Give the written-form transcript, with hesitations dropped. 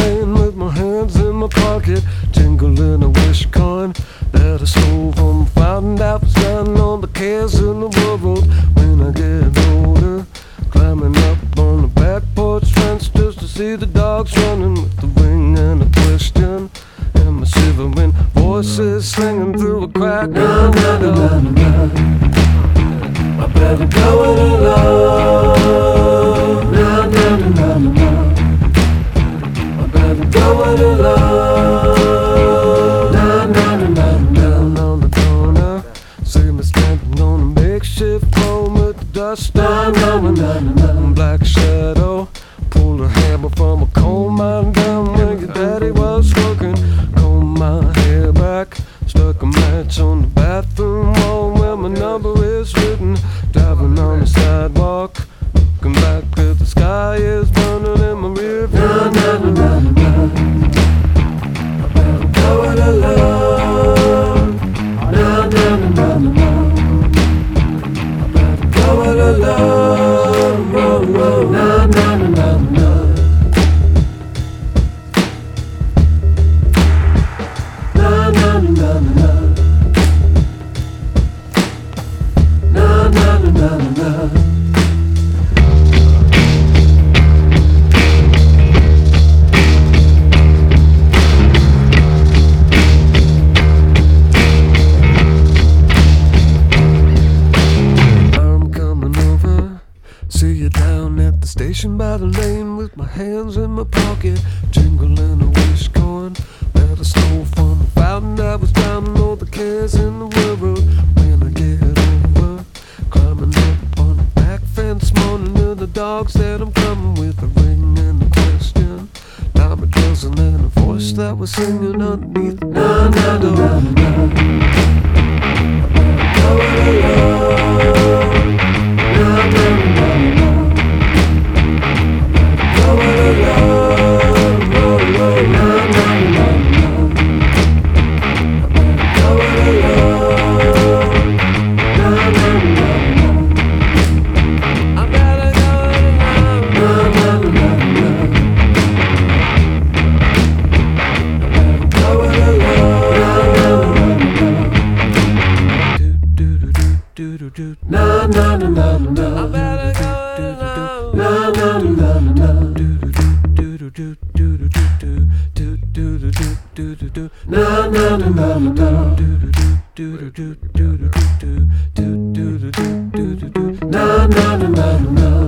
lane with my hands in my pocket, jingling a wish coin that I stole from a fountain that was down on the cares in the world. When I get older, climbing up on the back porch fence just to see the dogs running with the ring and a question, and my shivering voices slinging through a crack in the window. I better go it alone. Na na na na na. I better go it alone. Na na na na. Down on the corner, see me standing on a makeshift phone with the dust on my black shadow. Pulled a hammer from a coal mine down where your daddy was working. Combed my hair back, stuck a match on the bathroom wall where my number is written. Driving on the sidewalk, looking back at the sky is burning in my rear view. Na na na na na. I better go it alone. Na na na na na. I better go it alone. Na na na na na. Na na na na na. Na na na na na. I'm coming over, see you down at the station by the lane with my hands in my pocket, jingling a wish coin that I stole from a fountain that was drowning all the cares in the world. When I get over, climbing up on the back fence, moaning to the dogs that I'm coming with a ring and a question. Time a dozen and a voice that was singing underneath. Na na na na. Go it alone. Na na na na. Go it alone. Na na na na. Go it alone. Na na na na. I better go it alone. Na na na na. Go it alone. Do do do do do do. Na na na na na. I better go it alone. Na na na na. Do do do do do do do do do do do do do. Na na na na na. Do do do do do do do do do do do do do do. Na na na na na.